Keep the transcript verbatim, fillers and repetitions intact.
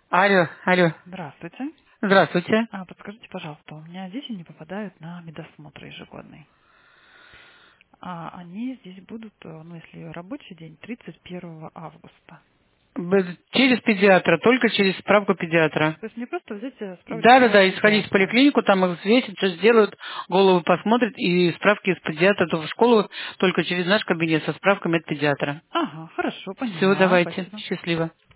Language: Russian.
Алло, алло. Здравствуйте. Здравствуйте. А, подскажите, пожалуйста, у меня дети не попадают на медосмотр ежегодный. А они здесь будут, э, ну, если рабочий день, тридцать первого августа. Б- Через педиатра, только через справку педиатра. То есть мне просто взять э, Да, да, справочку от да, и сходить в педиатра. поликлинику, там их взвесят, все сделают, голову посмотрят, и справки из педиатра, то в школу только через наш кабинет со справками от педиатра. Ага, хорошо, Все, поняла, давайте, спасибо. счастливо.